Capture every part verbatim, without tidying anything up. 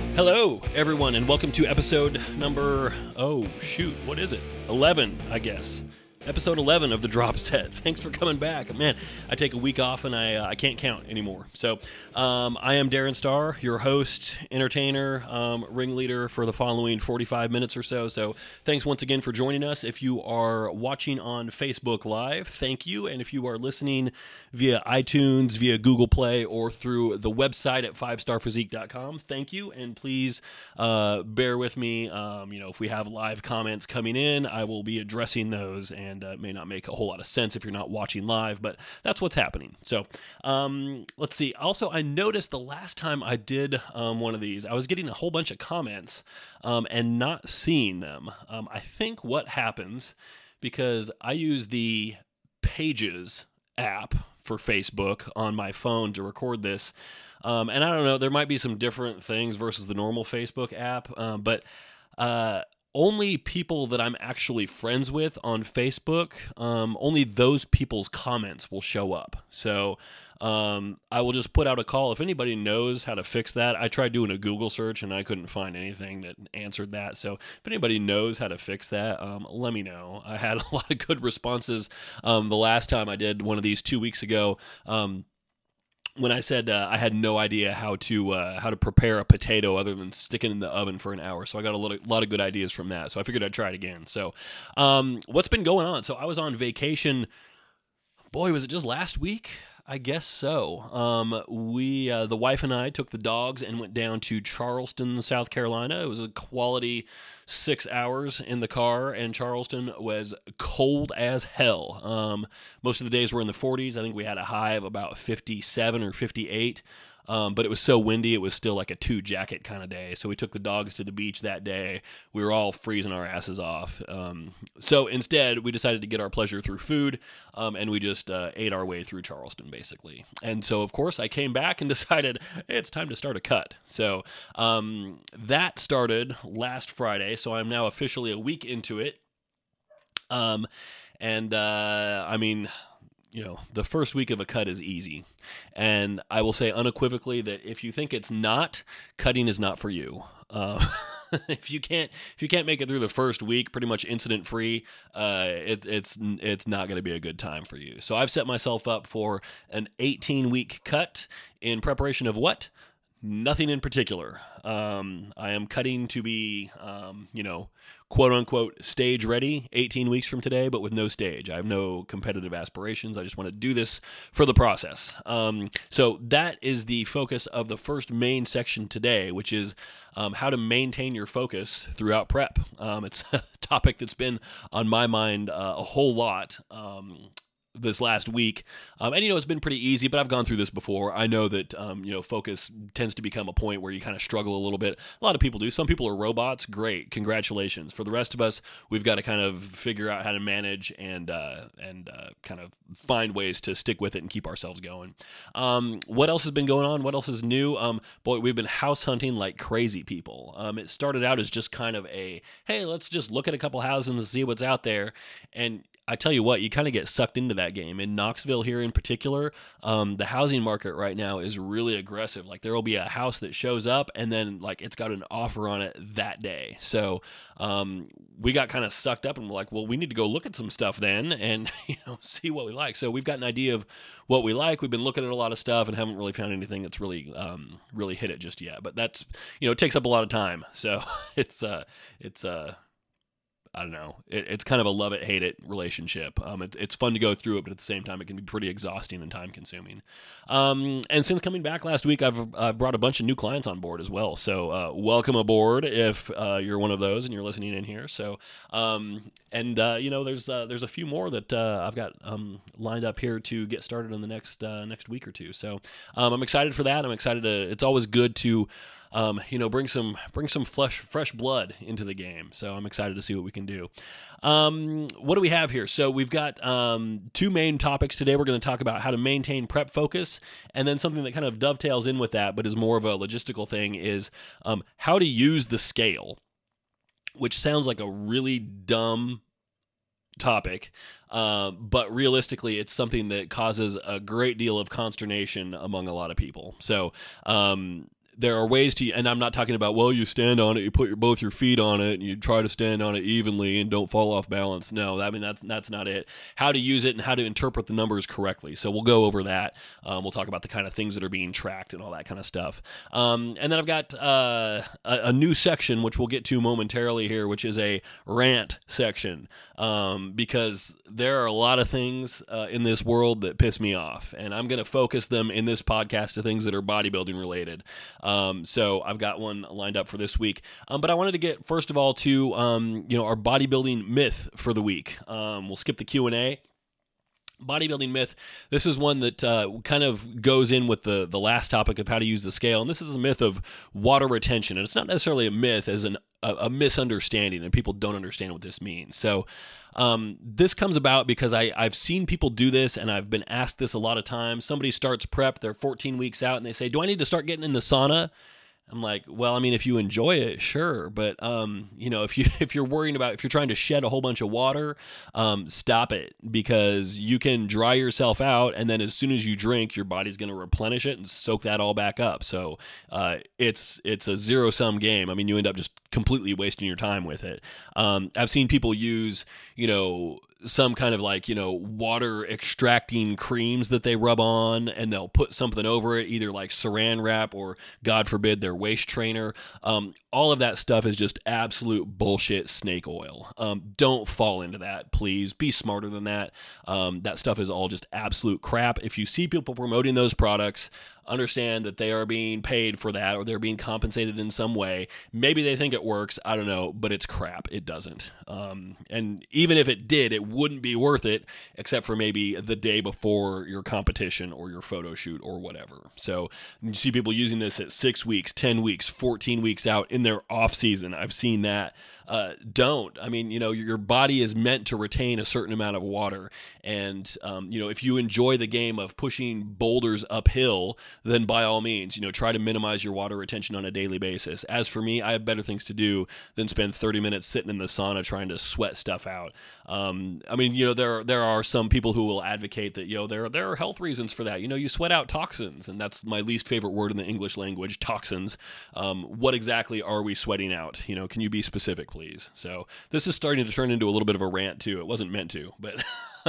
Hello, everyone, and welcome to episode number, oh, shoot, what is it? eleven, I guess. Episode eleven of The Drop Set. Thanks for coming back. Man, I take a week off and I uh, I can't count anymore. So um, I am Darren Starr, your host, entertainer, um, ringleader for the following forty-five minutes or so. So thanks once again for joining us. If you are watching on Facebook Live, thank you. And if you are listening via iTunes, via Google Play, or through the website at five star physique dot com, thank you. And please uh, bear with me. Um, you know, if we have live comments coming in, I will be addressing those, and And uh, it may not make a whole lot of sense if you're not watching live, but that's what's happening. So um, let's see. Also, I noticed the last time I did um, one of these, I was getting a whole bunch of comments um, and not seeing them. Um, I think what happens, because I use the Pages app for Facebook on my phone to record this, um, and I don't know, there might be some different things versus the normal Facebook app, um, but uh only people that I'm actually friends with on Facebook, um, only those people's comments will show up. So um, I will just put out a call. If anybody knows how to fix that, I tried doing a Google search and I couldn't find anything that answered that. So if anybody knows how to fix that, um, let me know. I had a lot of good responses um, the last time I did one of these two weeks ago. Um, When I said uh, I had no idea how to uh, how to prepare a potato other than stick it in the oven for an hour, so I got a lot of, lot of good ideas from that. So I figured I'd try it again. So um, what's been going on? So I was on vacation. Boy, was it just last week? I guess so. Um, we, uh, the wife and I, took the dogs and went down to Charleston, South Carolina. It was a quality six hours in the car, and Charleston was cold as hell. Um, most of the days were in the forties. I think we had a high of about fifty-seven or fifty-eight. Um, but it was so windy, it was still like a two-jacket kind of day. So we took the dogs to the beach that day. We were all freezing our asses off. Um, so instead, we decided to get our pleasure through food, um, and we just uh, ate our way through Charleston, basically. And so, of course, I came back and decided, hey, it's time to start a cut. So um, that started last Friday, so I'm now officially a week into it. Um, and, uh, I mean... You know, the first week of a cut is easy. And I will say unequivocally that if you think it's not, cutting is not for you. Uh, if you can't if you can't make it through the first week pretty much incident free, uh, it, it's it's not going to be a good time for you. So I've set myself up for an eighteen week cut in preparation of what? Nothing in particular. Um, I am cutting to be, um, you know, quote unquote stage ready eighteen weeks from today, but with no stage. I have no competitive aspirations. I just want to do this for the process. Um, so that is the focus of the first main section today, which is um, how to maintain your focus throughout prep. Um, it's a topic that's been on my mind uh, a whole lot. Um, this last week. Um, and, you know, it's been pretty easy, but I've gone through this before. I know that, um, you know, focus tends to become a point where you kind of struggle a little bit. A lot of people do. Some people are robots. Great. Congratulations. For the rest of us, we've got to kind of figure out how to manage and, uh, and uh, kind of find ways to stick with it and keep ourselves going. Um, what else has been going on? What else is new? Um, boy, we've been house hunting like crazy people. Um, it started out as just kind of a, hey, let's just look at a couple houses and see what's out there. And I tell you what, you kind of get sucked into that game. In Knoxville here in particular, um, the housing market right now is really aggressive. Like there will be a house that shows up and then like it's got an offer on it that day. So um, we got kind of sucked up and we're like, well, we need to go look at some stuff then and you know see what we like. So we've got an idea of what we like. We've been looking at a lot of stuff and haven't really found anything that's really um, really hit it just yet. But that's, you know, it takes up a lot of time. So it's uh it's uh I don't know. It, it's kind of a love it, hate it relationship. Um, it, it's fun to go through it, but at the same time, it can be pretty exhausting and time consuming. Um, and since coming back last week, I've, I've brought a bunch of new clients on board as well. So uh, welcome aboard if uh, you're one of those and you're listening in here. So um, and uh, you know, there's uh, there's a few more that uh, I've got um, lined up here to get started in the next uh, next week or two. So um, I'm excited for that. I'm excited to. It's always good to. Um, you know, bring some bring some fresh fresh blood into the game. So I'm excited to see what we can do. Um, what do we have here? So we've got um, two main topics today. We're going to talk about how to maintain prep focus, and then something that kind of dovetails in with that, but is more of a logistical thing, is um, how to use the scale, which sounds like a really dumb topic, uh, but realistically, it's something that causes a great deal of consternation among a lot of people. So, um, there are ways to, and I'm not talking about, well, you stand on it, you put your, both your feet on it, and you try to stand on it evenly and don't fall off balance. No, I mean, that's that's not it. How to use it and how to interpret the numbers correctly. So we'll go over that. Um, we'll talk about the kind of things that are being tracked and all that kind of stuff. Um, and then I've got uh, a, a new section, which we'll get to momentarily here, which is a rant section, um, because there are a lot of things uh, in this world that piss me off, and I'm going to focus them in this podcast to things that are bodybuilding related. Um, so I've got one lined up for this week, um, but I wanted to get first of all to um, you know our bodybuilding myth for the week. Um, we'll skip the Q and A. Bodybuilding myth. This is one that uh, kind of goes in with the the last topic of how to use the scale, and this is a myth of water retention. And it's not necessarily a myth, as an a, a misunderstanding, and people don't understand what this means. So um, this comes about because I I've seen people do this, and I've been asked this a lot of times. Somebody starts prep, they're fourteen weeks out, and they say, "Do I need to start getting in the sauna?" I'm like, well, I mean, if you enjoy it, sure. But, um, you know, if, you, if you're worrying about, if you're trying to shed a whole bunch of water, um, stop it, because you can dry yourself out. And then as soon as you drink, your body's going to replenish it and soak that all back up. So uh, it's it's a zero sum game. I mean, you end up just completely wasting your time with it. Um, I've seen people use, you know, some kind of like, you know, water extracting creams that they rub on, and they'll put something over it, either like saran wrap or, God forbid, their waist trainer. Um, all of that stuff is just absolute bullshit snake oil. Um, don't fall into that, please. Be smarter than that. Um, that stuff is all just absolute crap. If you see people promoting those products, understand that they are being paid for that, or they're being compensated in some way. Maybe they think it works. I don't know, but it's crap. It doesn't. Um, and even if it did, it wouldn't be worth it, except for maybe the day before your competition or your photo shoot or whatever. So you see people using this at six weeks, ten weeks, fourteen weeks out in their off season. I've seen that. Uh, don't. I mean, you know, your body is meant to retain a certain amount of water. And, um, you know, if you enjoy the game of pushing boulders uphill, then by all means, you know, try to minimize your water retention on a daily basis. As for me, I have better things to do than spend thirty minutes sitting in the sauna trying to sweat stuff out. Um, I mean, you know, there, there are some people who will advocate that, you know, there, there are health reasons for that. You know, you sweat out toxins, and that's my least favorite word in the English language, toxins. Um, what exactly are we sweating out? You know, can you be specific, please? So this is starting to turn into a little bit of a rant too. It wasn't meant to, but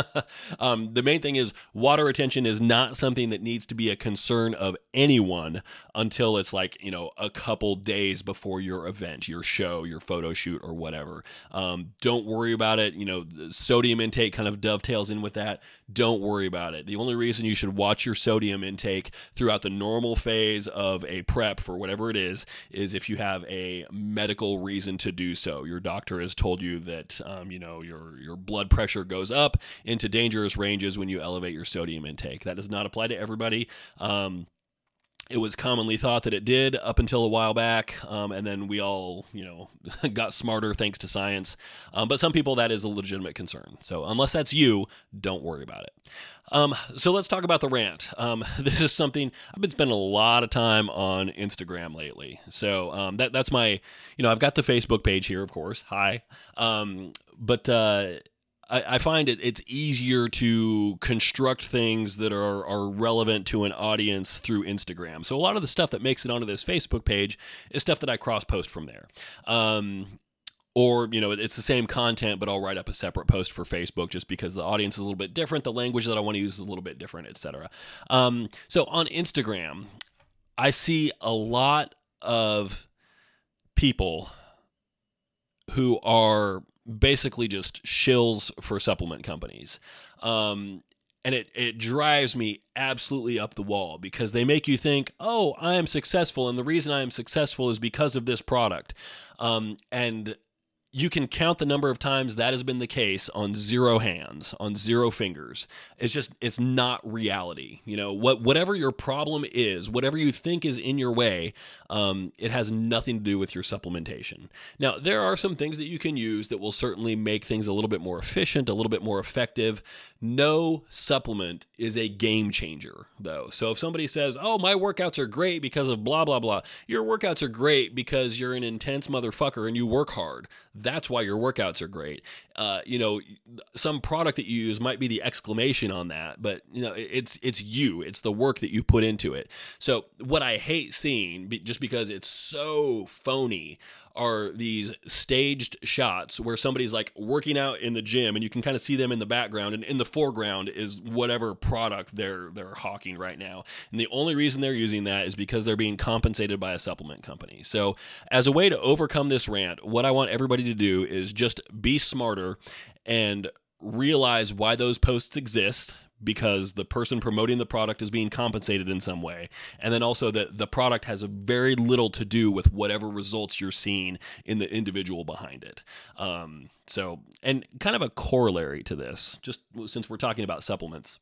um, the main thing is water retention is not something that needs to be a concern of anyone until it's like, you know, a couple days before your event, your show, your photo shoot, or whatever. Um, don't worry about it. You know, the sodium intake kind of dovetails in with that. Don't worry about it. The only reason you should watch your sodium intake throughout the normal phase of a prep for whatever it is, is if you have a medical reason to do so. Your doctor has told you that, um, you know, your, your blood pressure goes up into dangerous ranges when you elevate your sodium intake. That does not apply to everybody. Um, It was commonly thought that it did up until a while back, um, and then we all, you know, got smarter thanks to science. Um, but some people, that is a legitimate concern. So unless that's you, don't worry about it. Um, so let's talk about the rant. Um, this is something I've been spending a lot of time on Instagram lately. So um, that that's my, you know, I've got the Facebook page here, of course. Hi. Um, but uh, I find it it's easier to construct things that are, are relevant to an audience through Instagram. So a lot of the stuff that makes it onto this Facebook page is stuff that I cross-post from there. Um, or, you know, it's the same content, but I'll write up a separate post for Facebook just because the audience is a little bit different, the language that I want to use is a little bit different, et cetera. Um, so on Instagram, I see a lot of people who are basically just shills for supplement companies. Um, and it, it drives me absolutely up the wall because they make you think, oh, I am successful, and the reason I am successful is because of this product. Um, and you can count the number of times that has been the case on zero hands, on zero fingers. It's just, it's not reality. You know, what whatever your problem is, whatever you think is in your way, um, it has nothing to do with your supplementation. Now, there are some things that you can use that will certainly make things a little bit more efficient, a little bit more effective. No supplement is a game changer, though. So if somebody says, oh, my workouts are great because of blah, blah, blah, your workouts are great because you're an intense motherfucker and you work hard. that's why your workouts are great. Uh, you know, some product that you use might be the exclamation on that, but you know, it's it's you, it's the work that you put into it. So what I hate seeing, just because it's so phony, are these staged shots where somebody's like working out in the gym and you can kind of see them in the background, and in the foreground is whatever product they're they're hawking right now. And the only reason they're using that is because they're being compensated by a supplement company. So as a way to overcome this rant, what I want everybody to do is just be smarter and realize why those posts exist, because the person promoting the product is being compensated in some way. And then also that the product has a very little to do with whatever results you're seeing in the individual behind it. Um, so, and kind of a corollary to this, just since we're talking about supplements.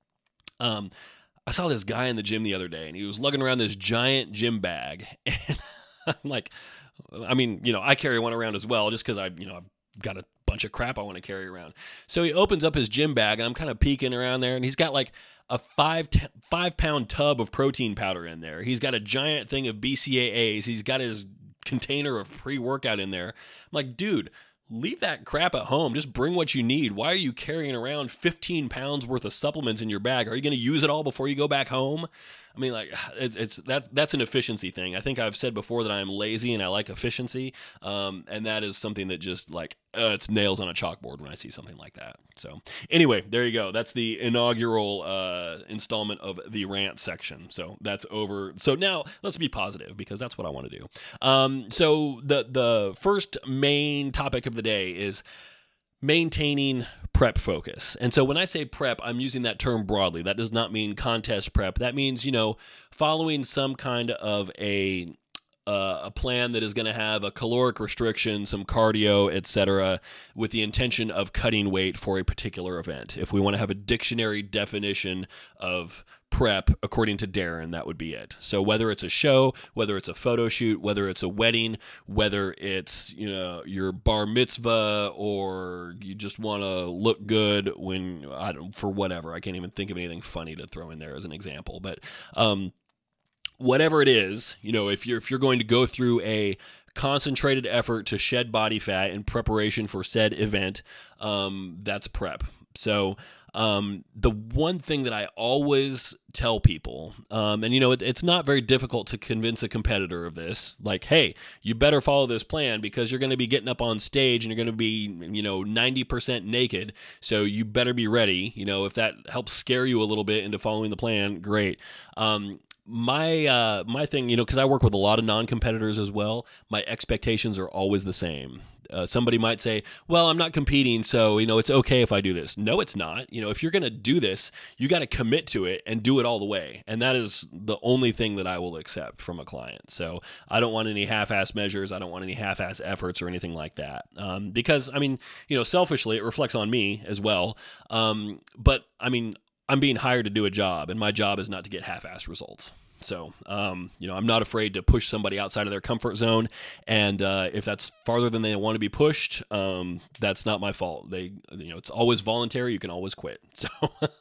Um, I saw this guy in the gym the other day, and he was lugging around this giant gym bag. And I'm like, I mean, you know, I carry one around as well, just because I, you know, I've got a bunch of crap I want to carry around. So he opens up his gym bag, and I'm kind of peeking around there, and he's got like a five t- five pound tub of protein powder in there. He's got a giant thing of B C A As. He's got his container of pre-workout in there. I'm like, dude, leave that crap at home. Just bring what you need. Why are you carrying around fifteen pounds worth of supplements in your bag? Are you going to use it all before you go back home? I mean, like, it's, it's that that's an efficiency thing. I think I've said before that I'm lazy and I like efficiency, um, and that is something that just like uh, it's nails on a chalkboard when I see something like that. So anyway, there you go. That's the inaugural uh, installment of the rant section. So that's over. So now let's be positive, because that's what I want to do. Um, so the the first main topic of the day is maintaining prep focus. And so when I say prep, I'm using that term broadly. That does not mean contest prep. That means, you know, following some kind of a uh, a plan that is going to have a caloric restriction, some cardio, et cetera, with the intention of cutting weight for a particular event. If we want to have a dictionary definition of prep, according to Darren, that would be it. So whether it's a show, whether it's a photo shoot, whether it's a wedding, whether it's, you know, your bar mitzvah, or you just want to look good when, I don't, for whatever, I can't even think of anything funny to throw in there as an example, but um, whatever it is, you know, if you're if you're going to go through a concentrated effort to shed body fat in preparation for said event, um, that's prep. So um, the one thing that I always tell people, um, and you know, it, it's not very difficult to convince a competitor of this, like, hey, you better follow this plan because you're going to be getting up on stage and you're going to be, you know, ninety percent naked. So you better be ready. You know, if that helps scare you a little bit into following the plan, great. Um, My uh, my thing, you know, because I work with a lot of non-competitors as well, my expectations are always the same. Uh, somebody might say, well, I'm not competing, so, you know, it's okay if I do this. No, it's not. You know, if you're going to do this, you got to commit to it and do it all the way. And that is the only thing that I will accept from a client. So I don't want any half-ass measures. I don't want any half-ass efforts or anything like that. Um, because, I mean, you know, selfishly, it reflects on me as well. Um, but, I mean, I'm being hired to do a job, and my job is not to get half-ass results. So, um, you know, I'm not afraid to push somebody outside of their comfort zone. And uh, if that's farther than they want to be pushed, um, that's not my fault. They, you know, it's always voluntary. You can always quit. So,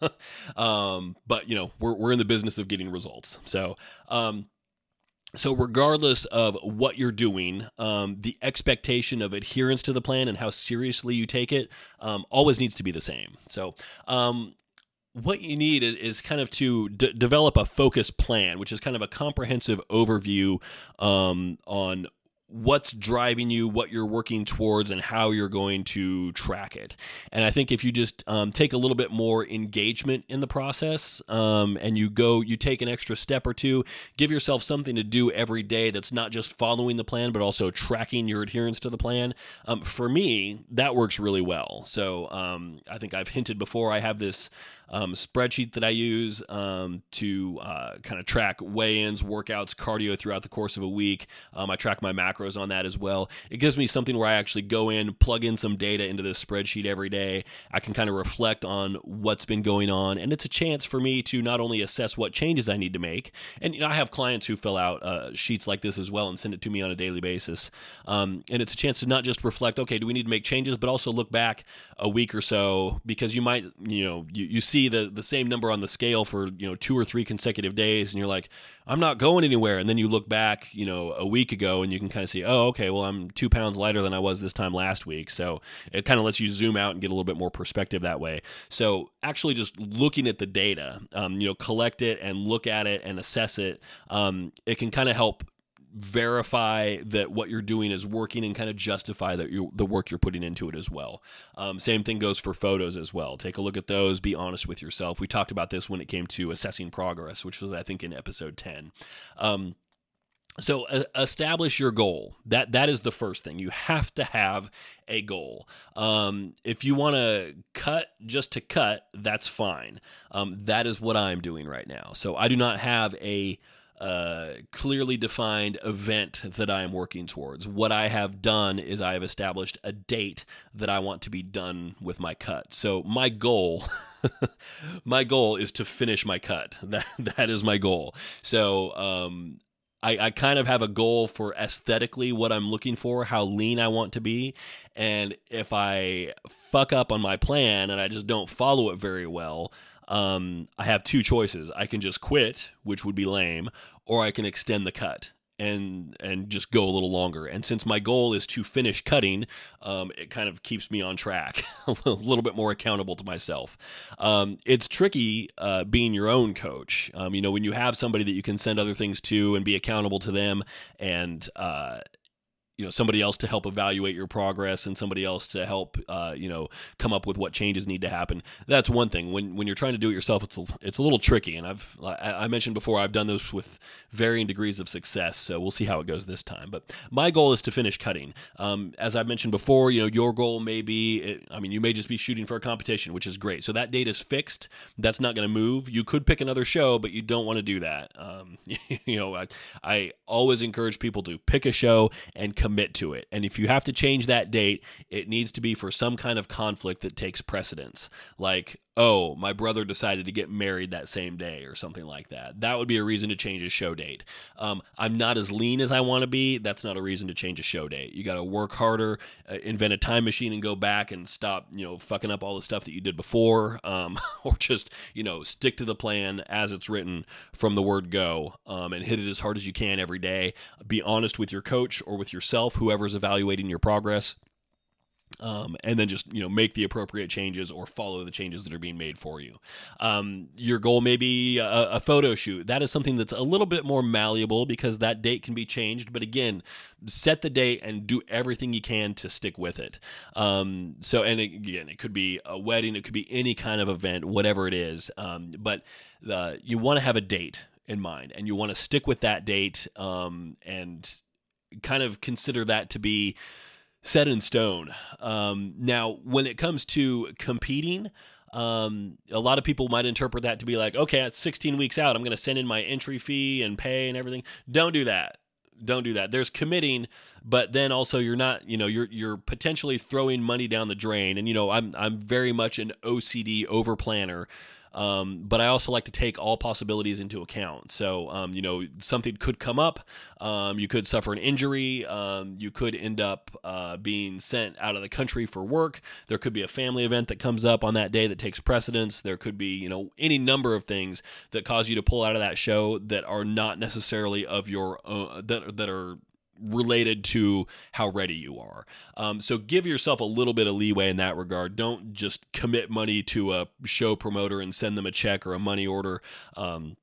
um, but, you know, we're, we're in the business of getting results. So, um, So regardless of what you're doing, um, the expectation of adherence to the plan and how seriously you take it um, always needs to be the same. So, um, what you need is, is kind of to d- develop a focus plan, which is kind of a comprehensive overview um, on what's driving you, what you're working towards, and how you're going to track it. And I think if you just um, take a little bit more engagement in the process um, and you go, you take an extra step or two, give yourself something to do every day that's not just following the plan, but also tracking your adherence to the plan. Um, for me, that works really well. So um, I think I've hinted before, I have this Um, spreadsheet that I use um, to uh, kind of track weigh-ins, workouts, cardio throughout the course of a week. Um, I track my macros on that as well. It gives me something where I actually go in, plug in some data into this spreadsheet every day. I can kind of reflect on what's been going on, and it's a chance for me to not only assess what changes I need to make, and you know, I have clients who fill out uh, sheets like this as well and send it to me on a daily basis. Um, and it's a chance to not just reflect, okay, do we need to make changes, but also look back a week or so, because you might, you know, you, you see see the the same number on the scale for, you know, two or three consecutive days, and you're like, I'm not going anywhere. And then you look back, you know, a week ago, and you can kind of see, oh, okay, well, I'm two pounds lighter than I was this time last week. So it kind of lets you zoom out and get a little bit more perspective that way. So actually just looking at the data, um, you know, collect it and look at it and assess it, um, it can kind of help verify that what you're doing is working and kind of justify that you, the work you're putting into it as well. Um, same thing goes for photos as well. Take a look at those. Be honest with yourself. We talked about this when it came to assessing progress, which was, I think, in episode ten. Um, so uh, establish your goal. That that is the first thing. You have to have a goal. Um, if you want to cut just to cut, that's fine. Um, that is what I'm doing right now. So I do not have a Uh, clearly defined event that I am working towards. What I have done is I have established a date that I want to be done with my cut. So my goal, my goal is to finish my cut. That that is my goal. So um, I, I kind of have a goal for aesthetically what I'm looking for, how lean I want to be, and if I fuck up on my plan and I just don't follow it very well, Um, I have two choices. I can just quit, which would be lame, or I can extend the cut and and just go a little longer. And since my goal is to finish cutting, um, it kind of keeps me on track, a little bit more accountable to myself. Um, it's tricky uh, being your own coach. Um, you know, when you have somebody that you can send other things to and be accountable to them, and uh, you know, somebody else to help evaluate your progress and somebody else to help, uh, you know, come up with what changes need to happen. That's one thing. When when you're trying to do it yourself, it's a, it's a little tricky. And I've I, I mentioned before, I've done this with varying degrees of success. So we'll see how it goes this time. But my goal is to finish cutting. Um, as I've mentioned before, you know, your goal may be, I mean, you may just be shooting for a competition, which is great. So that date is fixed. That's not going to move. You could pick another show, but you don't want to do that. Um, you know, I, I always encourage people to pick a show and commit to it. And if you have to change that date, it needs to be for some kind of conflict that takes precedence. Like, oh, my brother decided to get married that same day or something like that. That would be a reason to change a show date. Um, I'm not as lean as I want to be. That's not a reason to change a show date. You got to work harder, uh, invent a time machine and go back and stop, you know, fucking up all the stuff that you did before, um, or just, you know, stick to the plan as it's written from the word go, um, and hit it as hard as you can every day. Be honest with your coach or with yourself, whoever's evaluating your progress. Um, and then just, you know, make the appropriate changes or follow the changes that are being made for you. Um, your goal may be a, a photo shoot. That is something that's a little bit more malleable because that date can be changed. But again, set the date and do everything you can to stick with it. Um, so, and again, it could be a wedding, it could be any kind of event, whatever it is. Um, but uh, you want to have a date in mind and you want to stick with that date, um, and kind of consider that to be set in stone. Um, now, when it comes to competing, um, a lot of people might interpret that to be like, okay, it's sixteen weeks out. I'm going to send in my entry fee and pay and everything. Don't do that. Don't do that. There's committing, but then also you're not, you know, you're you're potentially throwing money down the drain. And you know, I'm I'm very much an O C D over planner. Um, but I also like to take all possibilities into account. So, um, you know, something could come up. Um, you could suffer an injury. Um, you could end up uh, being sent out of the country for work. There could be a family event that comes up on that day that takes precedence. There could be, you know, any number of things that cause you to pull out of that show that are not necessarily of your own, that, that are related to how ready you are. Um, so give yourself a little bit of leeway in that regard. Don't just commit money to a show promoter and send them a check or a money order. Um,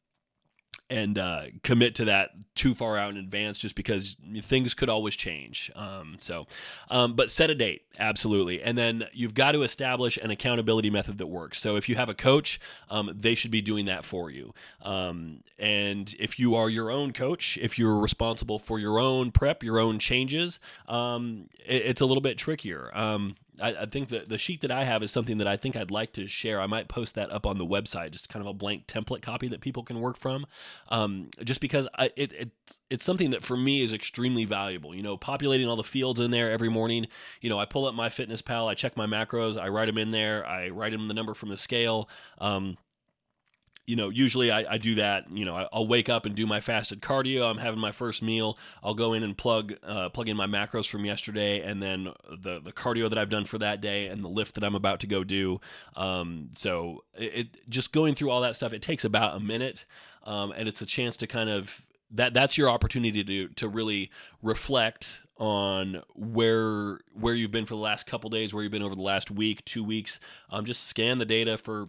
and uh, commit to that too far out in advance just because things could always change. Um, so, um, but set a date, absolutely. And then you've got to establish an accountability method that works. So if you have a coach, um, they should be doing that for you. Um, and if you are your own coach, if you're responsible for your own prep, your own changes, um, it, it's a little bit trickier. Um, I, I think that the sheet that I have is something that I think I'd like to share. I might post that up on the website, just kind of a blank template copy that people can work from. Um, just because I, it, it's it's something that for me is extremely valuable. You know, populating all the fields in there every morning. You know, I pull up MyFitnessPal, I check my macros, I write them in there, I write them the number from the scale. Um, you know, usually I, I do that, you know, I, I'll wake up and do my fasted cardio. I'm having my first meal. I'll go in and plug uh, plug in my macros from yesterday, and then the, the cardio that I've done for that day and the lift that I'm about to go do. Um, so it, it just going through all that stuff, it takes about a minute, um, and it's a chance to kind of, that that's your opportunity to to really reflect on where where you've been for the last couple days, where you've been over the last week, two weeks. Um, just scan the data for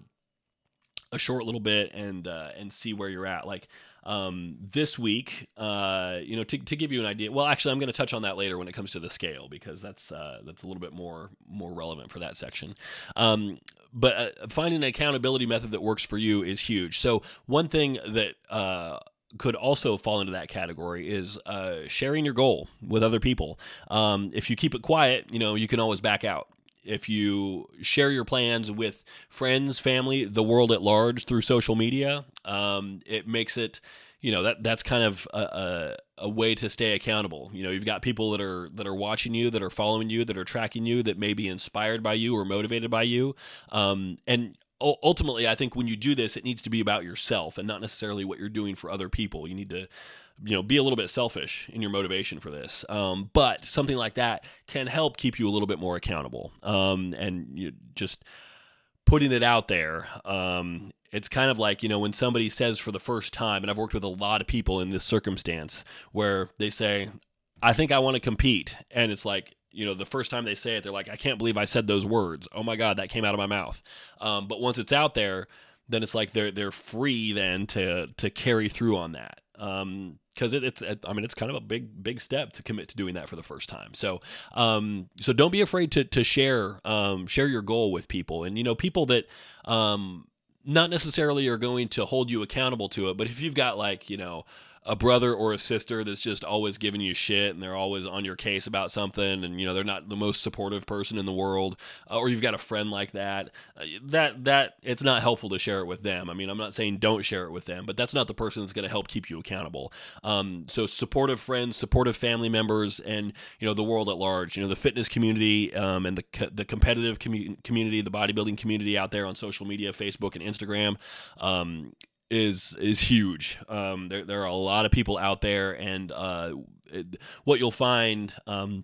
a short little bit and uh, and see where you're at. Like um, this week, uh, you know, to to give you an idea. Well, actually, I'm going to touch on that later when it comes to the scale, because that's uh, that's a little bit more more relevant for that section. Um, but uh, finding an accountability method that works for you is huge. So one thing that uh, could also fall into that category is uh, sharing your goal with other people. Um, if you keep it quiet, you know, you can always back out. If you share your plans with friends, family, the world at large through social media, um, it makes it, you know, that that's kind of a, a, a way to stay accountable. You know, you've got people that are that are watching you, that are following you, that are tracking you, that may be inspired by you or motivated by you. Um, and ultimately, I think when you do this, it needs to be about yourself and not necessarily what you're doing for other people. You need to, you know, be a little bit selfish in your motivation for this. Um, but something like that can help keep you a little bit more accountable. Um, and you just putting it out there. Um, it's kind of like, you know, when somebody says for the first time, and I've worked with a lot of people in this circumstance, where they say, I think I want to compete. And it's like, you know, the first time they say it, they're like, I can't believe I said those words. Oh my God, that came out of my mouth. Um, but once it's out there, then it's like they're they're free then to to carry through on that. Um, because it, it's, it, I mean, it's kind of a big, big step to commit to doing that for the first time. So, um, so don't be afraid to to share, um, share your goal with people, and you know, people that, um, not necessarily are going to hold you accountable to it, but if you've got like, you know, a brother or a sister that's just always giving you shit and they're always on your case about something, and you know they're not the most supportive person in the world, uh, or you've got a friend like that, uh, that that it's not helpful to share it with them. I mean, I'm not saying don't share it with them, but that's not the person that's going to help keep you accountable. Um, so supportive friends, supportive family members, and you know the world at large, you know the fitness community, um, and the co- the competitive commu- community, the bodybuilding community out there on social media, Facebook and Instagram. Um, is is huge. Um, there there are a lot of people out there, and uh, it, what you'll find um,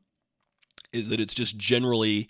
is that it's just generally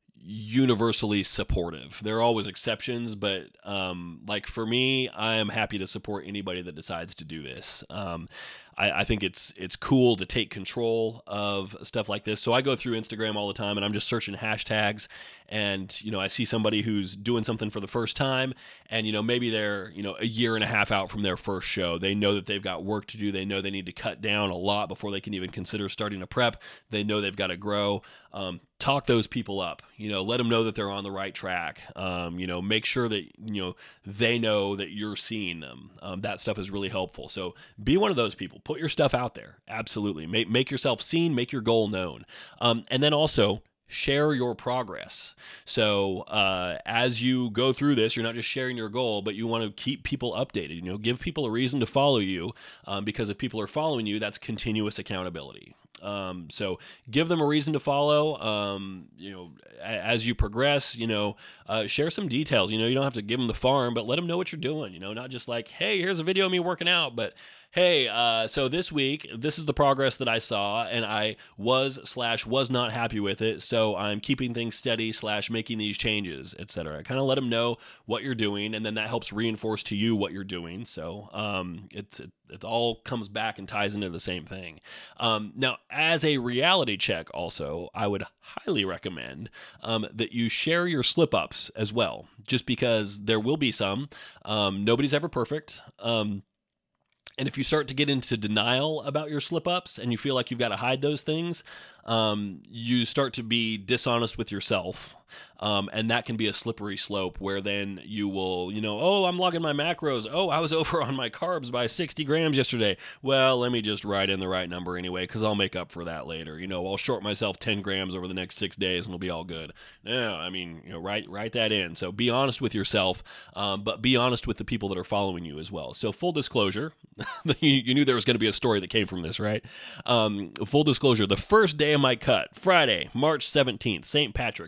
universally supportive. There are always exceptions, but um, like for me, I am happy to support anybody that decides to do this. Um, I, I think it's it's cool to take control of stuff like this. So I go through Instagram all the time, and I'm just searching hashtags, and you know I see somebody who's doing something for the first time, and you know maybe they're you know a year and a half out from their first show. They know that they've got work to do. They know they need to cut down a lot before they can even consider starting a prep. They know they've got to grow. Um, talk those people up, you know, let them know that they're on the right track. Um, you know, make sure that, you know, they know that you're seeing them. Um, that stuff is really helpful. So be one of those people, put your stuff out there. Absolutely. Make, make yourself seen, make your goal known. Um, and then also share your progress. So uh, as you go through this, you're not just sharing your goal, but you want to keep people updated. You know, give people a reason to follow you, um, because if people are following you, that's continuous accountability. Um, so give them a reason to follow. Um, you know, as you progress, you know, uh, share some details. You know, you don't have to give them the farm, but let them know what you're doing. You know, not just like, hey, here's a video of me working out, but hey, uh, so this week, this is the progress that I saw, and I was slash was not happy with it, so I'm keeping things steady slash making these changes, et cetera. Kind of let them know what you're doing, and then that helps reinforce to you what you're doing. So um, it's it, it all comes back and ties into the same thing. Um, now, as a reality check also, I would highly recommend um, that you share your slip-ups as well, just because there will be some. Um, nobody's ever perfect. Um, And if you start to get into denial about your slip-ups and you feel like you've got to hide those things, um, you start to be dishonest with yourself. Um, and that can be a slippery slope where then you will, you know, oh, I'm logging my macros. Oh, I was over on my carbs by sixty grams yesterday. Well, let me just write in the right number anyway, because I'll make up for that later. You know, I'll short myself ten grams over the next six days and it'll be all good. No, I mean, you know, write, write that in. So be honest with yourself, um, but be honest with the people that are following you as well. So full disclosure, you, you knew there was going to be a story that came from this, right? Um, full disclosure, the first day of my cut, Friday, March seventeenth, Saint Patrick's Day, everything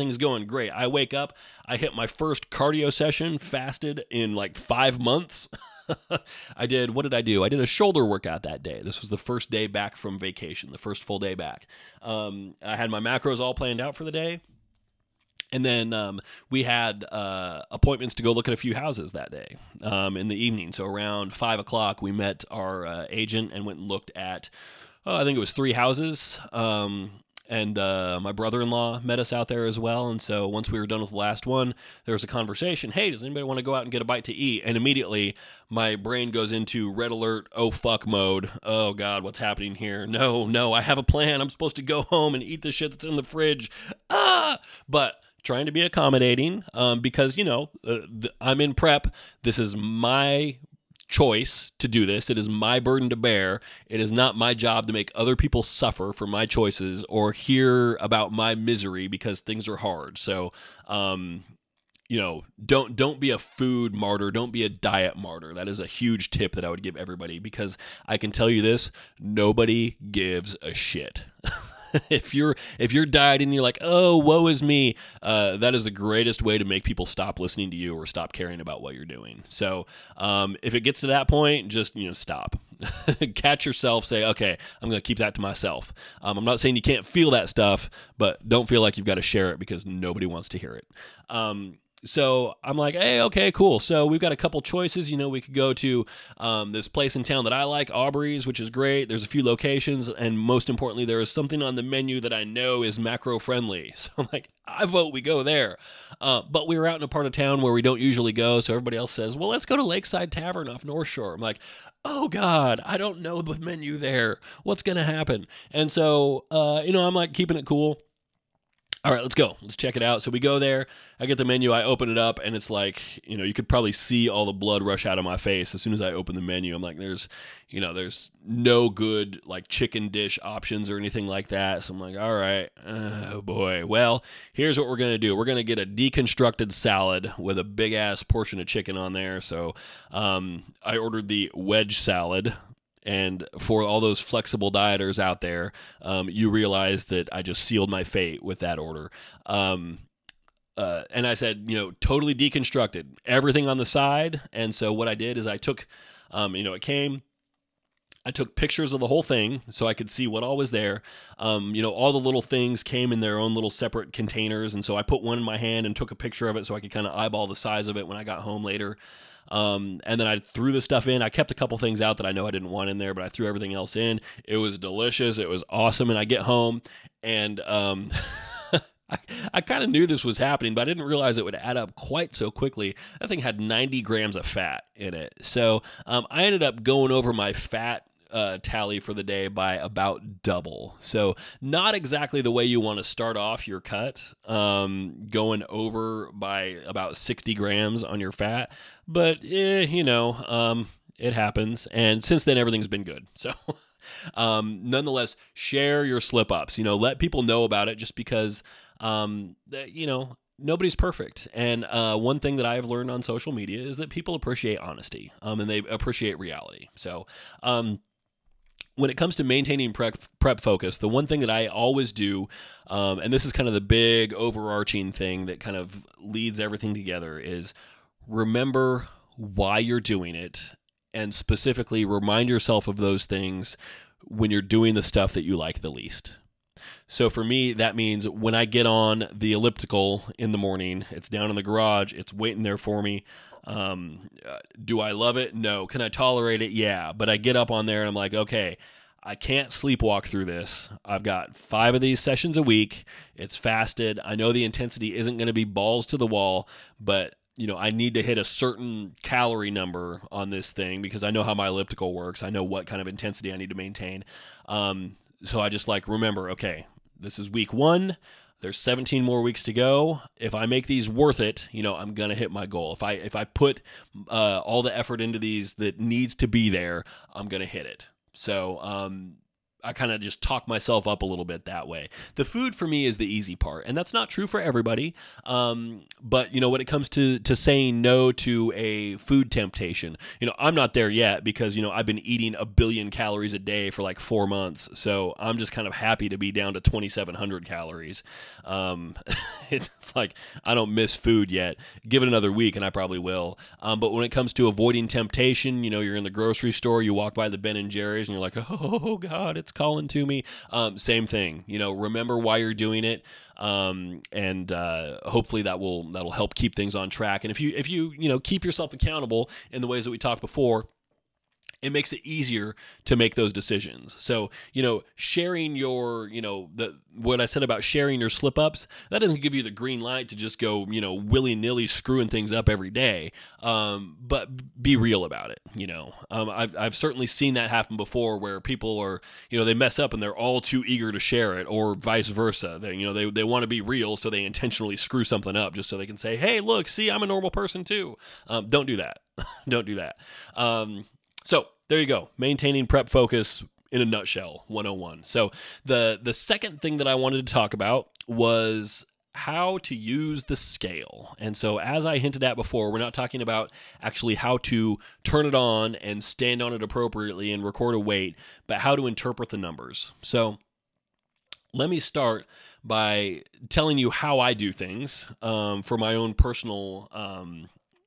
everything's going great. I wake up, I hit my first cardio session, fasted in like five months. I did, what did I do? I did a shoulder workout that day. This was the first day back from vacation, the first full day back. Um, I had my macros all planned out for the day. And then um, we had uh, appointments to go look at a few houses that day um, in the evening. So around five o'clock, we met our uh, agent and went and looked at, oh, I think it was three houses. Um, and uh, my brother-in-law met us out there as well. And so once we were done with the last one, there was a conversation. Hey, does anybody want to go out and get a bite to eat? And immediately my brain goes into red alert, oh fuck mode. Oh God, what's happening here? No, no, I have a plan. I'm supposed to go home and eat the shit that's in the fridge. Ah, but trying to be accommodating um, because, you know, uh, th- I'm in prep. This is my choice to do this. It is my burden to bear. It is not my job to make other people suffer for my choices or hear about my misery because things are hard. So, um, you know, don't don't be a food martyr. Don't be a diet martyr. That is a huge tip that I would give everybody because I can tell you this, nobody gives a shit. If you're if you're dieting and you're like, oh, woe is me, uh, that is the greatest way to make people stop listening to you or stop caring about what you're doing. So um, if it gets to that point, just, you know, stop. Catch yourself, say, okay, I'm going to keep that to myself. Um, I'm not saying you can't feel that stuff, but don't feel like you've got to share it because nobody wants to hear it. Um, So I'm like, hey, okay, cool. So we've got a couple choices. You know, we could go to um, this place in town that I like, Aubrey's, which is great. There's a few locations. And most importantly, there is something on the menu that I know is macro friendly. So I'm like, I vote we go there. Uh, but we were out in a part of town where we don't usually go. So everybody else says, well, let's go to Lakeside Tavern off North Shore. I'm like, oh God, I don't know the menu there. What's going to happen? And so, uh, you know, I'm like keeping it cool. All right, let's go. Let's check it out. So we go there. I get the menu. I open it up, and it's like, you know, you could probably see all the blood rush out of my face as soon as I open the menu. I'm like, there's, you know, there's no good, like, chicken dish options or anything like that. So I'm like, all right, oh, boy. Well, here's what we're going to do. We're going to get a deconstructed salad with a big-ass portion of chicken on there. So um, I ordered the wedge salad. And for all those flexible dieters out there, um, you realize that I just sealed my fate with that order. Um, uh, and I said, you know, totally deconstructed, everything on the side. And so what I did is I took, um, you know, it came, I took pictures of the whole thing so I could see what all was there. Um, you know, all the little things came in their own little separate containers. And so I put one in my hand and took a picture of it so I could kind of eyeball the size of it when I got home later. Um, and then I threw the stuff in. I kept a couple things out that I know I didn't want in there, but I threw everything else in. It was delicious. It was awesome. And I get home and, um, I, I kind of knew this was happening, but I didn't realize it would add up quite so quickly. That thing had ninety grams of fat in it. So, um, I ended up going over my fat Uh, tally for the day by about double. So not exactly the way you want to start off your cut, um, going over by about sixty grams on your fat, but eh, you know, um, it happens. And since then, everything's been good. So um, nonetheless, share your slip ups, you know, let people know about it just because, um, that, you know, nobody's perfect. And uh, one thing that I've learned on social media is that people appreciate honesty, um, and they appreciate reality. So, um, when it comes to maintaining prep, prep focus, the one thing that I always do, um, and this is kind of the big overarching thing that kind of leads everything together, is remember why you're doing it, and specifically remind yourself of those things when you're doing the stuff that you like the least. So for me, that means when I get on the elliptical in the morning, it's down in the garage, it's waiting there for me. Um, uh, do I love it? No. Can I tolerate it? Yeah. But I get up on there and I'm like, okay, I can't sleepwalk through this. I've got five of these sessions a week. It's fasted. I know the intensity isn't going to be balls to the wall, but you know, I need to hit a certain calorie number on this thing because I know how my elliptical works. I know what kind of intensity I need to maintain. Um, so I just like, remember, okay, this is week one. There's seventeen more weeks to go. If I make these worth it, you know, I'm gonna hit my goal. If I if I put uh, all the effort into these that needs to be there, I'm gonna hit it. So um, I kind of just talk myself up a little bit that way. The food for me is the easy part, and that's not true for everybody. Um, but you know, when it comes to to saying no to a food temptation, you know, I'm not there yet because you know I've been eating a billion calories a day for like four months, so I'm just kind of happy to be down to twenty-seven hundred calories. Um, it's like I don't miss food yet. Give it another week, and I probably will. Um, but when it comes to avoiding temptation, you know, you're in the grocery store, you walk by the Ben and Jerry's, and you're like, oh God, it's calling to me. Um, same thing, you know, remember why you're doing it. Um, and, uh, hopefully that will, that'll help keep things on track. And if you, if you, you know, keep yourself accountable in the ways that we talked before, it makes it easier to make those decisions. So, you know, sharing your, you know, the what I said about sharing your slip ups, that doesn't give you the green light to just go, you know, willy nilly screwing things up every day. Um, but be real about it. You know, um, I've I've certainly seen that happen before, where people are, you know, they mess up and they're all too eager to share it, or vice versa. They, you know, they they want to be real, so they intentionally screw something up just so they can say, hey, look, see, I'm a normal person too. Um, don't do that. Don't do that. Um, So there you go. Maintaining prep focus in a nutshell, one oh one. So the the second thing that I wanted to talk about was how to use the scale. And so as I hinted at before, we're not talking about actually how to turn it on and stand on it appropriately and record a weight, but how to interpret the numbers. So let me start by telling you how I do things um, for my own personal um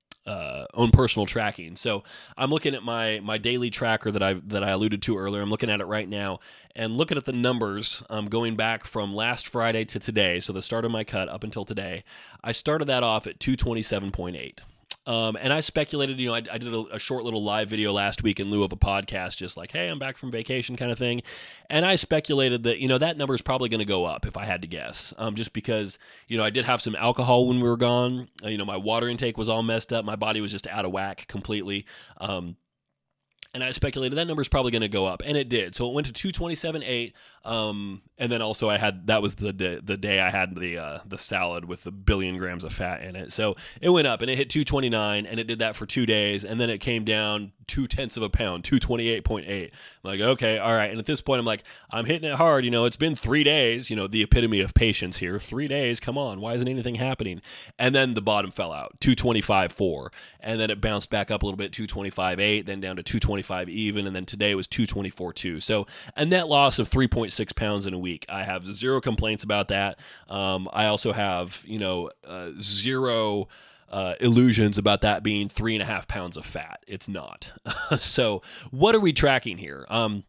Uh, own personal tracking. So I'm looking at my my daily tracker that I that I alluded to earlier. I'm looking at it right now and looking at the numbers um, going back from last Friday to today. So the start of my cut up until today, I started that off at two twenty-seven point eight. Um, and I speculated, you know, I, I did a, a short little live video last week in lieu of a podcast, just like, hey, I'm back from vacation kind of thing. And I speculated that, you know, that number is probably going to go up if I had to guess, um, just because, you know, I did have some alcohol when we were gone. Uh, you know, my water intake was all messed up. My body was just out of whack completely. Um, And I speculated that number is probably going to go up, and it did. So it went to two twenty-seven point eight, um, and then also I had that was the day, the day I had the uh, the salad with the billion grams of fat in it. So it went up, and it hit two twenty-nine, and it did that for two days, and then it came down two tenths of a pound, two twenty-eight point eight. I'm like, okay, all right. And at this point, I'm like, I'm hitting it hard. You know, it's been three days. You know, the epitome of patience here. Three days. Come on, why isn't anything happening? And then the bottom fell out, two twenty-five point four, and then it bounced back up a little bit, two twenty-five point eight, then down to two twenty-five even, and then today it was two twenty-four point two. So a net loss of three point six pounds in a week. I have zero complaints about that. Um, I also have, you know, uh, zero uh, illusions about that being three and a half pounds of fat. It's not. So what are we tracking here? Um,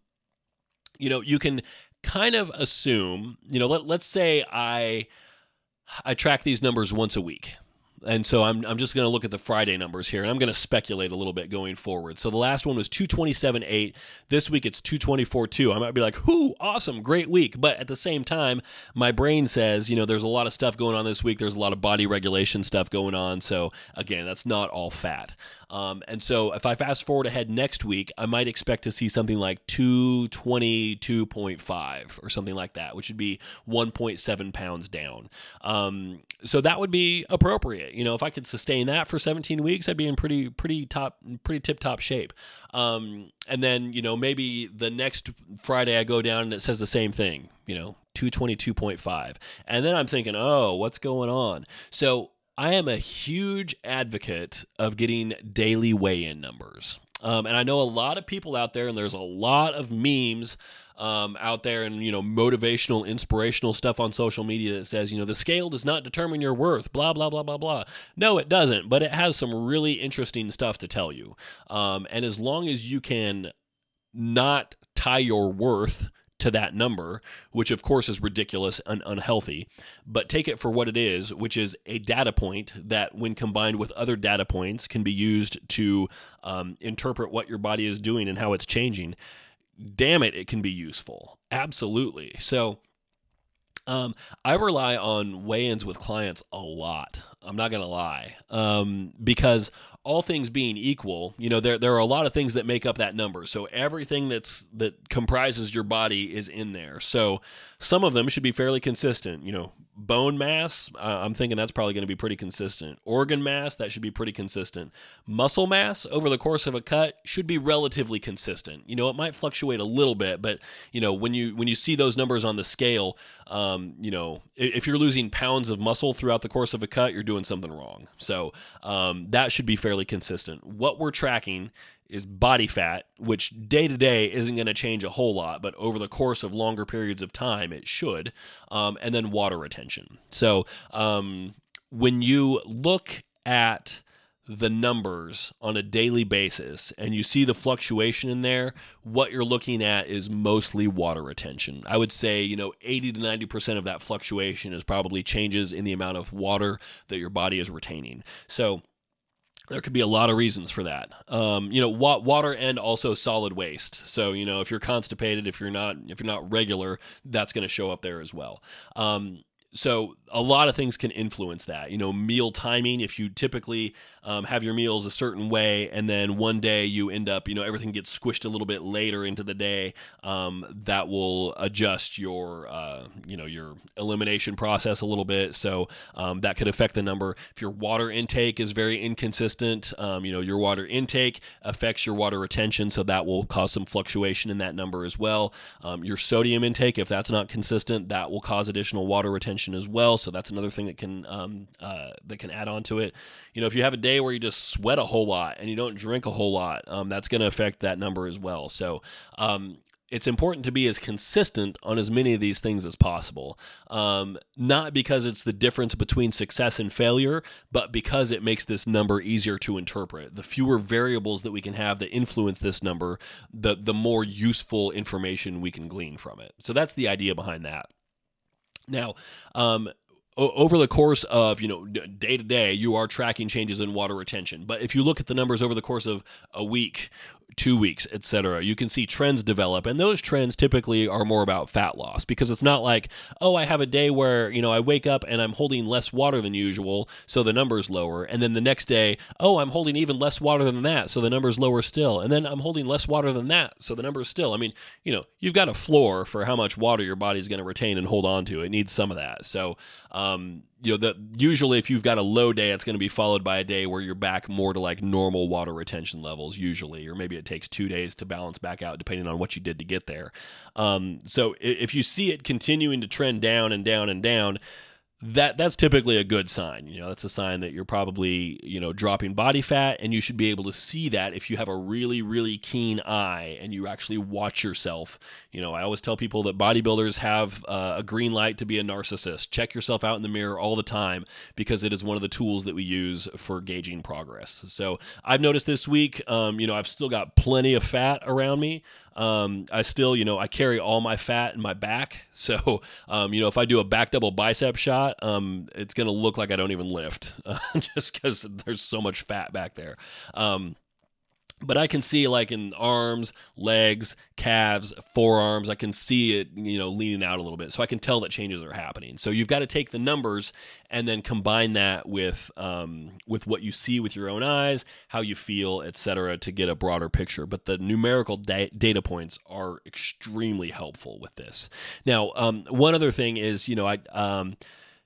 you know, you can kind of assume, you know, let, let's say I, I track these numbers once a week. And so I'm I'm just going to look at the Friday numbers here, and I'm going to speculate a little bit going forward. So the last one was two twenty-seven point eight. This week it's two twenty-four point two. I might be like, whoo, awesome, great week. But at the same time, my brain says, you know, there's a lot of stuff going on this week. There's a lot of body regulation stuff going on. So again, that's not all fat. Um, and so if I fast forward ahead next week, I might expect to see something like two twenty-two point five or something like that, which would be one point seven pounds down. Um, so that would be appropriate. You know, if I could sustain that for seventeen weeks, I'd be in pretty, pretty top, pretty tip top shape. Um, and then, you know, maybe the next Friday I go down and it says the same thing, you know, two twenty-two point five. And then I'm thinking, oh, what's going on? So I am a huge advocate of getting daily weigh-in numbers. Um, and I know a lot of people out there, and there's a lot of memes um, out there and, you know, motivational, inspirational stuff on social media that says, you know, the scale does not determine your worth, blah, blah, blah, blah, blah. No, it doesn't, but it has some really interesting stuff to tell you. Um, and as long as you can not tie your worth to that number, which of course is ridiculous and unhealthy, but take it for what it is, which is a data point that when combined with other data points can be used to um, interpret what your body is doing and how it's changing. Damn it, it can be useful. Absolutely. So um, I rely on weigh-ins with clients a lot. I'm not going to lie. Um, because all things being equal, you know, there there are a lot of things that make up that number. So everything that's that comprises your body is in there. So some of them should be fairly consistent. You know, bone mass, uh, I'm thinking that's probably going to be pretty consistent. Organ mass, that should be pretty consistent. Muscle mass over the course of a cut should be relatively consistent. You know, it might fluctuate a little bit, but you know, when you when you see those numbers on the scale, um, you know, if you're losing pounds of muscle throughout the course of a cut, you're doing something wrong. So um, that should be fairly consistent. What we're tracking is body fat, which day to day isn't going to change a whole lot, but over the course of longer periods of time, it should. Um, and then water retention. So um, when you look at the numbers on a daily basis and you see the fluctuation in there, what you're looking at is mostly water retention. I would say, you know, eighty to ninety percent of that fluctuation is probably changes in the amount of water that your body is retaining. So there could be a lot of reasons for that. Um, you know, wa- water and also solid waste. So, you know, if you're constipated, if you're not, if you're not regular, that's going to show up there as well. Um, So a lot of things can influence that. You know, meal timing, if you typically um, have your meals a certain way and then one day you end up, you know, everything gets squished a little bit later into the day, um, that will adjust your, uh, you know, your elimination process a little bit. So um, that could affect the number. If your water intake is very inconsistent, um, you know, your water intake affects your water retention. So that will cause some fluctuation in that number as well. Um, your sodium intake, if that's not consistent, that will cause additional water retention as well. So that's another thing that can um, uh, that can add on to it. You know, if you have a day where you just sweat a whole lot and you don't drink a whole lot, um, that's going to affect that number as well. So um, it's important to be as consistent on as many of these things as possible. Um, not because it's the difference between success and failure, but because it makes this number easier to interpret. The fewer variables that we can have that influence this number, the the more useful information we can glean from it. So that's the idea behind that. Now, um, o- over the course of, you know, d- day to day, you are tracking changes in water retention. But if you look at the numbers over the course of a week, two weeks, et cetera, you can see trends develop. And those trends typically are more about fat loss, because it's not like, oh, I have a day where, you know, I wake up and I'm holding less water than usual, so the number's lower. And then the next day, oh, I'm holding even less water than that, so the number's lower still. And then I'm holding less water than that, so the number's still. I mean, you know, you've got a floor for how much water your body's going to retain and hold on to. It needs some of that. So, um, you know, the, usually if you've got a low day, it's going to be followed by a day where you're back more to like normal water retention levels usually, or maybe it takes two days to balance back out depending on what you did to get there. Um, so if you see it continuing to trend down and down and down, that that's typically a good sign. You know, that's a sign that you're probably, you know, dropping body fat, and you should be able to see that if you have a really, really keen eye and you actually watch yourself. You know, I always tell people that bodybuilders have uh, a green light to be a narcissist. Check yourself out in the mirror all the time, because it is one of the tools that we use for gauging progress. So I've noticed this week, um, you know, I've still got plenty of fat around me. Um, I still, you know, I carry all my fat in my back. So, um, you know, if I do a back double bicep shot, um, it's going to look like I don't even lift uh, just because there's so much fat back there. Um, But I can see, like, in arms, legs, calves, forearms, I can see it, you know, leaning out a little bit. So I can tell that changes are happening. So you've got to take the numbers and then combine that with um, with what you see with your own eyes, how you feel, et cetera, to get a broader picture. But the numerical da- data points are extremely helpful with this. Now, um, one other thing is, you know, I... Um,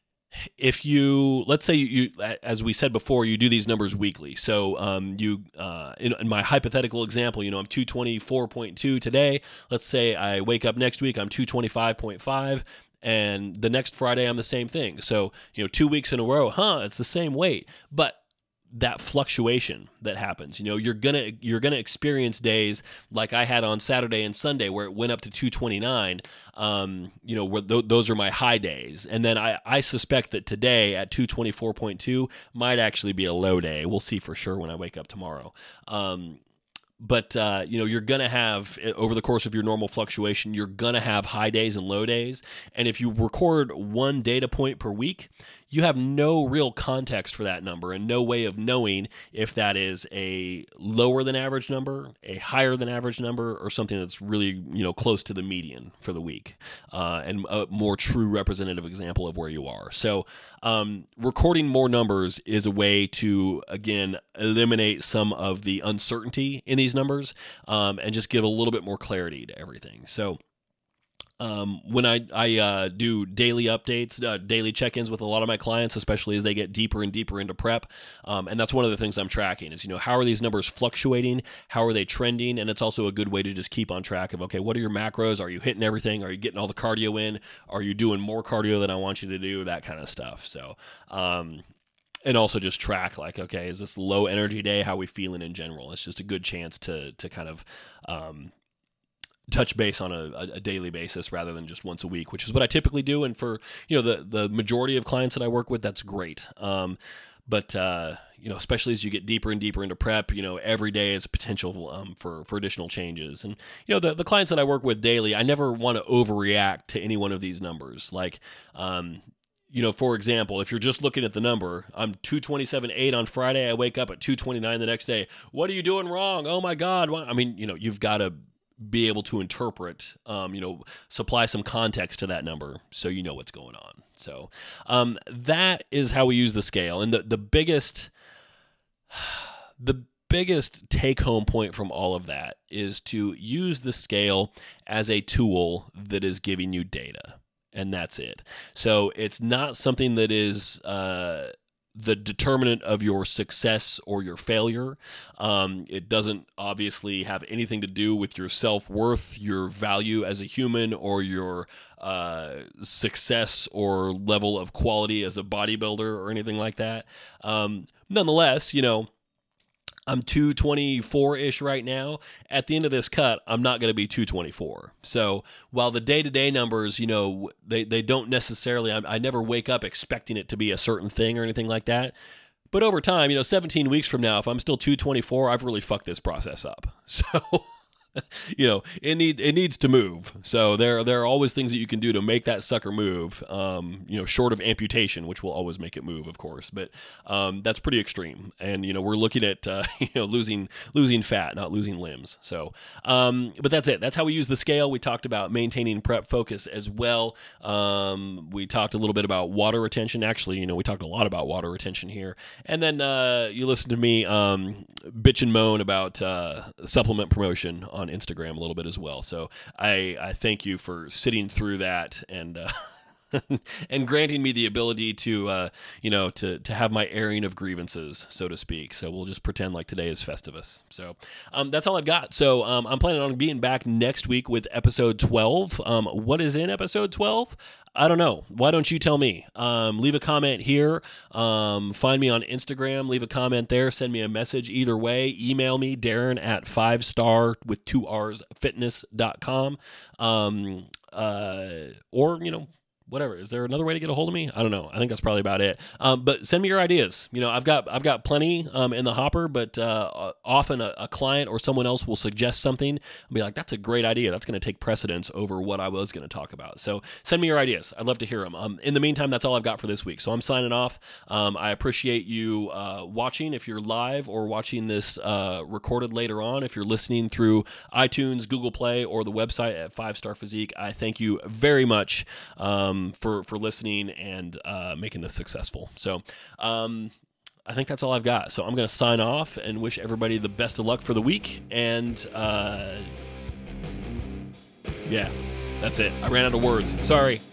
If you, let's say you, you, as we said before, you do these numbers weekly. So um, you, uh, in, in my hypothetical example, you know, I'm two twenty-four point two today. Let's say I wake up next week, I'm two twenty-five point five. And the next Friday, I'm the same thing. So, you know, two weeks in a row, huh, it's the same weight. But that fluctuation that happens, you know, you're gonna you're gonna experience days like I had on Saturday and Sunday where it went up to two twenty-nine. Um, you know, where th- those are my high days, and then I I suspect that today at two twenty-four point two might actually be a low day. We'll see for sure when I wake up tomorrow. Um, But, uh, you know, you're going to have, over the course of your normal fluctuation, you're going to have high days and low days. And if you record one data point per week, you have no real context for that number and no way of knowing if that is a lower than average number, a higher than average number, or something that's really, you know, close to the median for the week, uh, and a more true representative example of where you are. So um, recording more numbers is a way to, again, eliminate some of the uncertainty in these numbers, um, and just give a little bit more clarity to everything. So Um, when I, I uh, do daily updates, uh, daily check-ins with a lot of my clients, especially as they get deeper and deeper into prep. Um, and that's one of the things I'm tracking is, you know, how are these numbers fluctuating? How are they trending? And it's also a good way to just keep on track of, okay, what are your macros? Are you hitting everything? Are you getting all the cardio in? Are you doing more cardio than I want you to do? That kind of stuff. So, um, and also just track like, okay, is this low energy day? How are we feeling in general? It's just a good chance to, to kind of, um, touch base on a, a daily basis rather than just once a week, which is what I typically do. And for, you know, the, the majority of clients that I work with, that's great. Um, but, uh, you know, especially as you get deeper and deeper into prep, you know, every day is a potential um, for, for additional changes. And, you know, the, the clients that I work with daily, I never want to overreact to any one of these numbers. Like, um, you know, for example, if you're just looking at the number, I'm two twenty-seven point eight on Friday. I wake up at two twenty-nine the next day. What are you doing wrong? Oh my God. I mean, you know, you've got to be able to interpret, um, you know, supply some context to that number so you know what's going on. So um, that is how we use the scale. And the, the biggest, the biggest take-home point from all of that is to use the scale as a tool that is giving you data. And that's it. So it's not something that is uh, the determinant of your success or your failure. Um, it doesn't obviously have anything to do with your self-worth, your value as a human, or your uh, success or level of quality as a bodybuilder or anything like that. Um, nonetheless, you know, I'm two twenty-four-ish right now. At the end of this cut, I'm not going to be two twenty-four. So while the day-to-day numbers, you know, they, they don't necessarily, I, I never wake up expecting it to be a certain thing or anything like that. But over time, you know, seventeen weeks from now, if I'm still two twenty-four, I've really fucked this process up. So, you know, it need it needs to move. So there there are always things that you can do to make that sucker move. Um, you know, short of amputation, which will always make it move, of course. But um, that's pretty extreme. And you know, we're looking at uh, you know losing losing fat, not losing limbs. So, um, but that's it. That's how we use the scale. We talked about maintaining prep focus as well. Um, we talked a little bit about water retention. Actually, you know, we talked a lot about water retention here. And then uh, you listen to me um, bitch and moan about uh, supplement promotion on Instagram a little bit as well. So I, I thank you for sitting through that and uh, and granting me the ability to uh, you know to to have my airing of grievances, so to speak. So we'll just pretend like today is Festivus. So um, that's all I've got. So um, I'm planning on being back next week with episode twelve. Um, what is in episode twelve? I don't know. Why don't you tell me? Um, leave a comment here. Um, find me on Instagram. Leave a comment there. Send me a message. Either way, email me, Darren at five star with two R's fitness dot com. Um, uh, or, you know, whatever. Is there another way to get a hold of me? I don't know. I think that's probably about it. Um, but send me your ideas. You know, I've got I've got plenty um, in the hopper, but uh, often a, a client or someone else will suggest something and be like, that's a great idea. That's going to take precedence over what I was going to talk about. So send me your ideas. I'd love to hear them. Um, in the meantime, that's all I've got for this week. So I'm signing off. Um, I appreciate you uh, watching if you're live or watching this uh, recorded later on. If you're listening through iTunes, Google Play, or the website at Five Star Physique, I thank you very much. Um, for for listening and uh, making this successful. So um, I think that's all I've got. So I'm going to sign off and wish everybody the best of luck for the week. And uh, yeah, that's it. I ran out of words. Sorry.